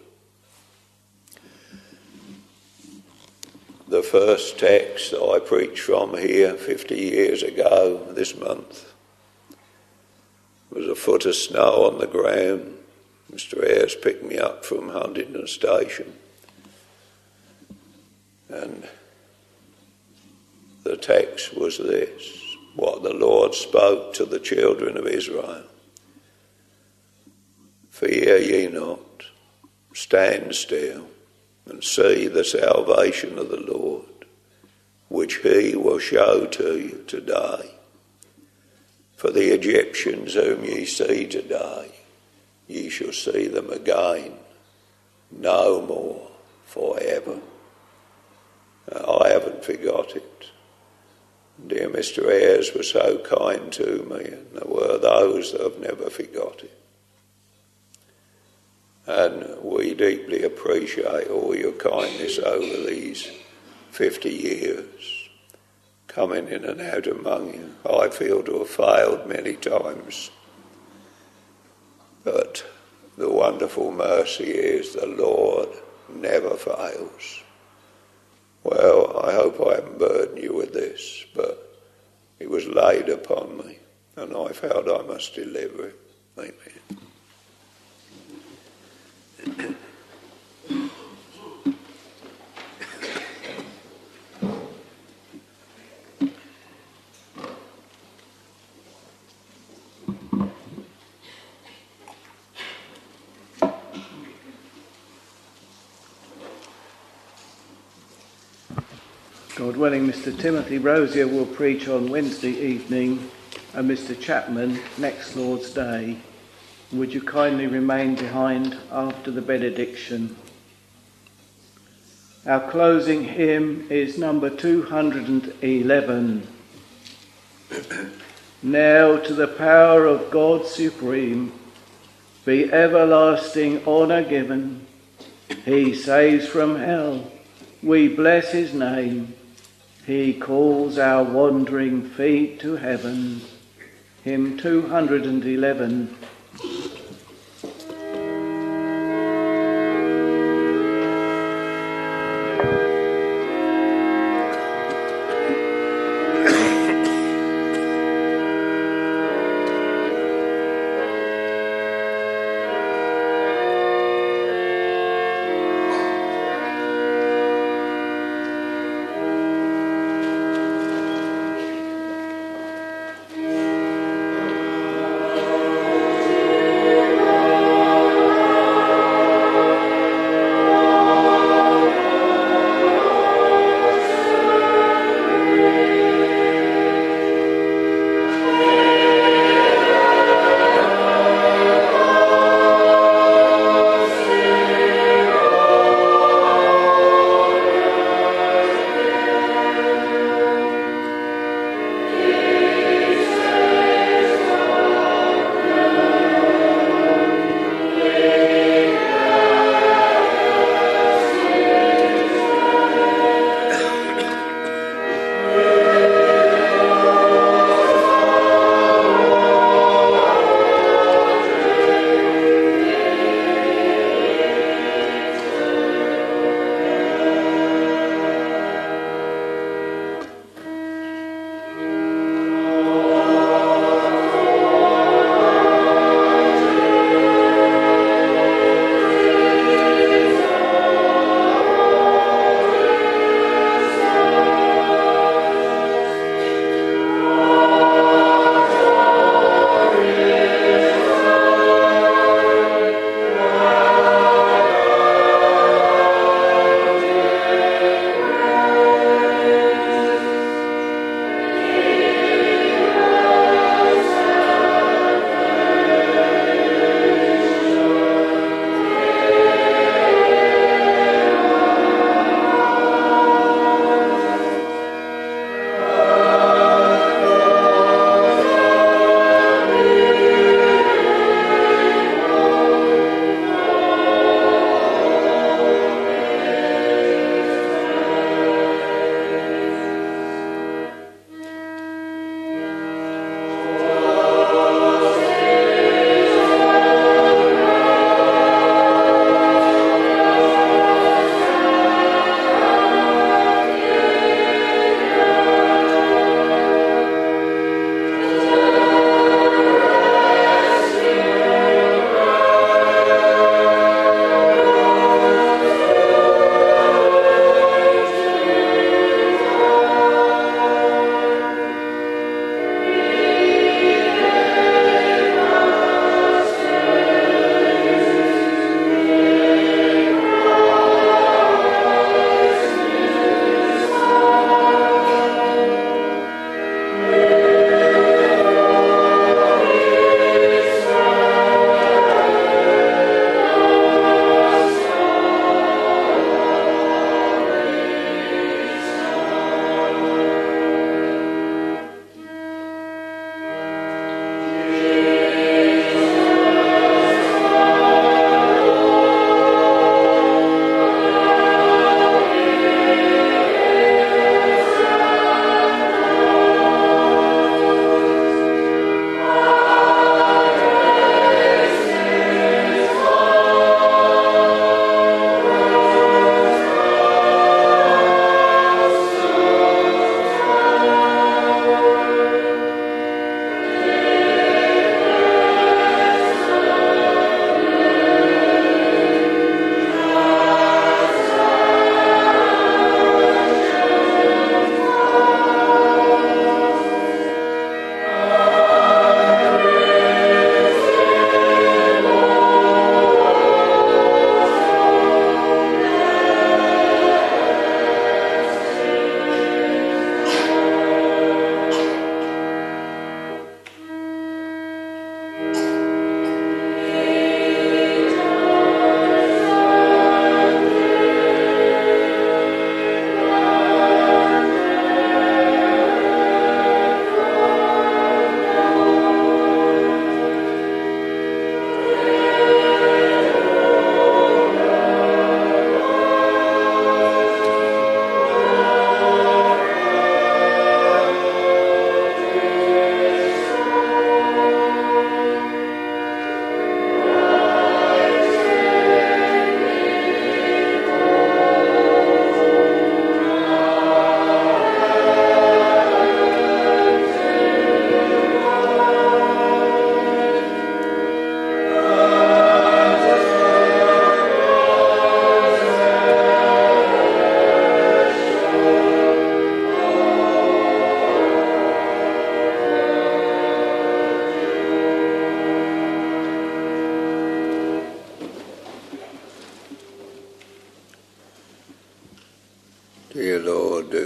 The first text that I preached from here fifty years ago this month was a foot of snow on the ground. Mister Ayres picked me up from Huntingdon Station, and the text was this, what the Lord spoke to the children of Israel. Fear ye not, stand still, and see the salvation of the Lord, which he will show to you today. For the Egyptians whom ye see today, ye shall see them again, no more forever. I haven't forgot it. Dear Mister Ayres was so kind to me, and there were those that have never forgot it. And we deeply appreciate all your kindness over these fifty years, coming in and out among you. I feel to have failed many times, but the wonderful mercy is the Lord never fails. Well, I hope I haven't burdened you with this, but it was laid upon me, and I felt I must deliver it. Amen. God willing, Mister Timothy Rosier will preach on Wednesday evening, and Mister Chapman next Lord's Day. Would you kindly remain behind after the benediction? Our closing hymn is number two hundred eleven. Now to the power of God supreme be everlasting honour given. He saves from hell, we bless his name. He calls our wandering feet to heaven. hymn two hundred eleven.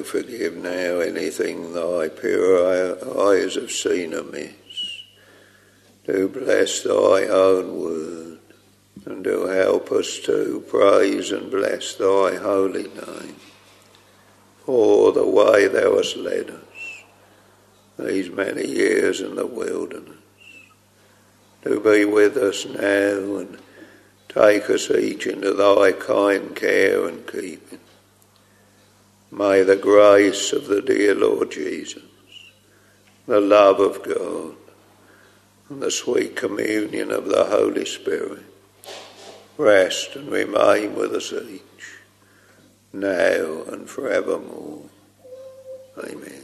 forgive now anything thy pure eyes have seen amiss. Do bless thy own word, and do help us to praise and bless thy holy name for the way thou hast led us these many years in the wilderness. Do be with us now and take us each into thy kind care and keeping. May the grace of the dear Lord Jesus, the love of God, and the sweet communion of the Holy Spirit rest and remain with us each, now and forevermore. Amen.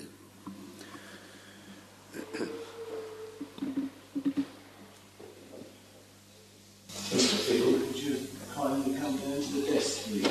Would you kindly come down to the desk, please?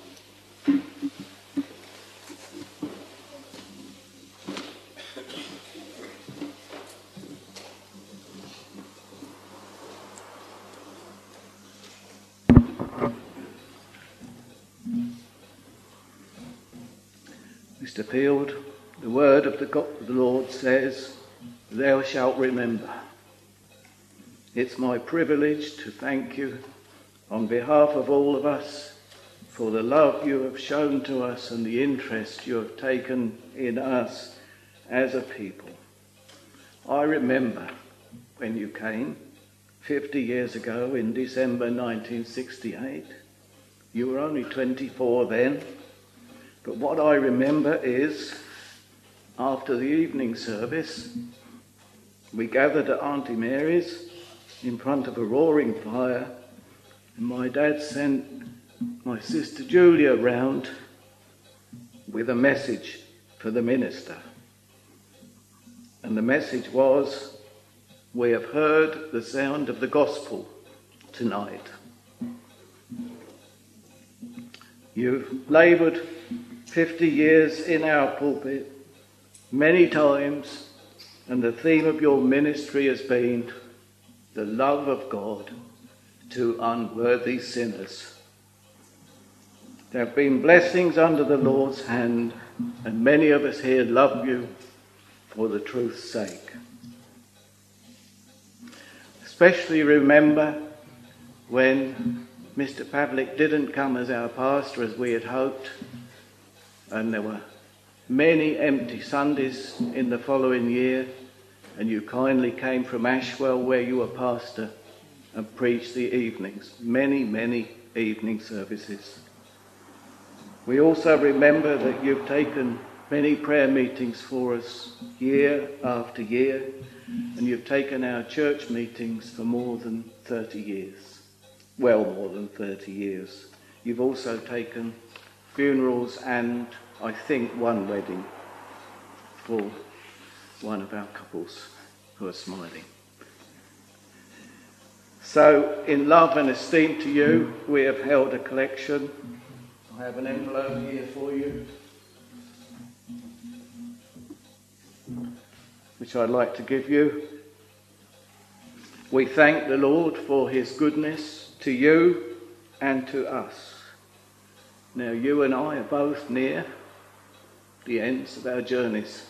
Mister Field, the word of the, God, the Lord says, "Thou shalt remember." It's my privilege to thank you on behalf of all of us for the love you have shown to us and the interest you have taken in us as a people. I remember when you came fifty years ago in December nineteen sixty-eight. You were only twenty-four then. But what I remember is, after the evening service, we gathered at Auntie Mary's in front of a roaring fire, and my dad sent my sister Julia round with a message for the minister. And the message was, "We have heard the sound of the gospel tonight." You've laboured fifty years in our pulpit many times, and the theme of your ministry has been the love of God to unworthy sinners. There have been blessings under the Lord's hand, and many of us here love you for the truth's sake. Especially remember when Mister Pavlik didn't come as our pastor as we had hoped, and there were many empty Sundays in the following year, and you kindly came from Ashwell, where you were pastor, and preached the evenings, many, many evening services. We also remember that you've taken many prayer meetings for us year after year, and you've taken our church meetings for more than thirty years, well more than thirty years. You've also taken funerals and, I think, one wedding for one of our couples who are smiling. So, in love and esteem to you, we have held a collection. I have an envelope here for you, which I'd like to give you. We thank the Lord for his goodness to you and to us. Now, you and I are both near the ends of our journeys.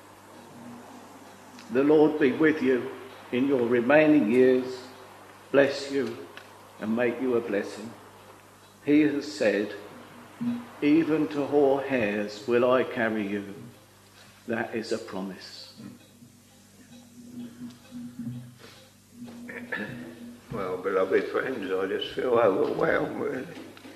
The Lord be with you in your remaining years, bless you and make you a blessing. He has said, "Even to hoar hairs will I carry you." That is a promise. Well, beloved friends, I just feel overwhelmed, really.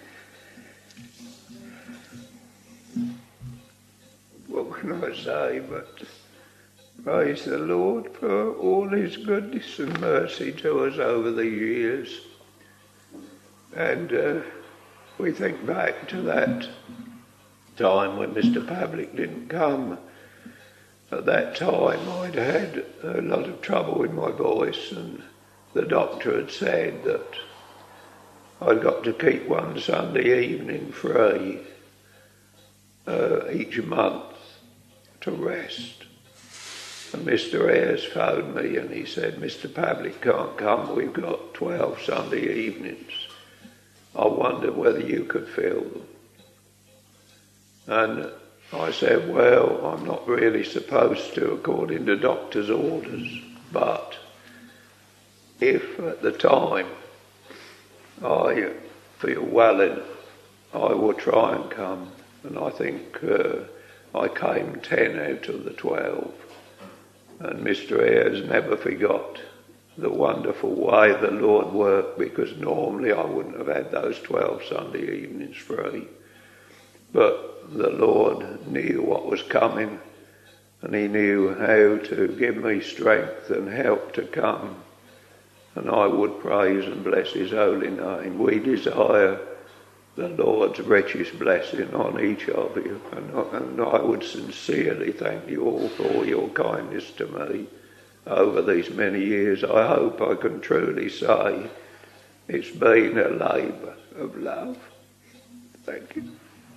What can I say but praise the Lord for all his goodness and mercy to us over the years. And uh, we think back to that time when Mister Pavlik didn't come. At that time I'd had a lot of trouble with my voice, and the doctor had said that I'd got to keep one Sunday evening free uh, each month to rest. And Mister Ayres phoned me and he said, "Mister Pavlik can't come, we've got twelve Sunday evenings. I wonder whether you could fill them." And I said, well, I'm not really supposed to according to doctor's orders, but if at the time I feel well enough, I will try and come. And I think uh, I came ten out of the twelve. And Mister Ayres never forgot the wonderful way the Lord worked, because normally I wouldn't have had those twelve Sunday evenings free. But the Lord knew what was coming, and he knew how to give me strength and help to come. And I would praise and bless his holy name. We desire the Lord's richest blessing on each of you. And, and I would sincerely thank you all for your kindness to me over these many years. I hope I can truly say it's been a labour of love. Thank you.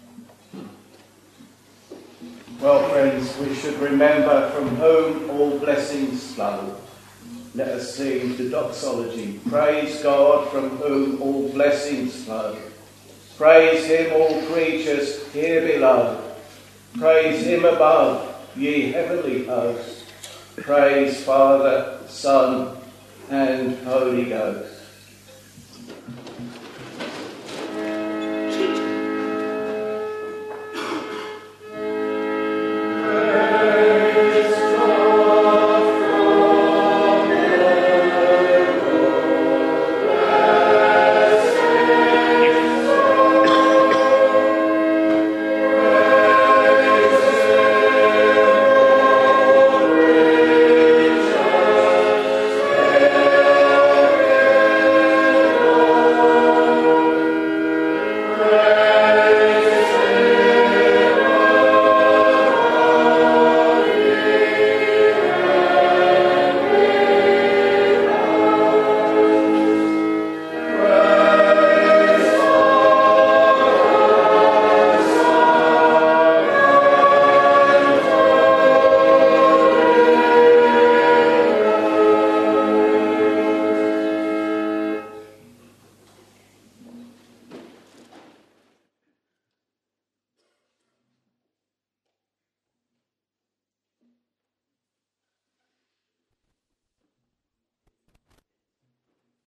Well, friends, we should remember from whom all blessings flow. Let us sing the doxology. Praise God from whom all blessings flow. Praise him, all creatures here below. Praise him above, ye heavenly hosts. Praise Father, Son, and Holy Ghost.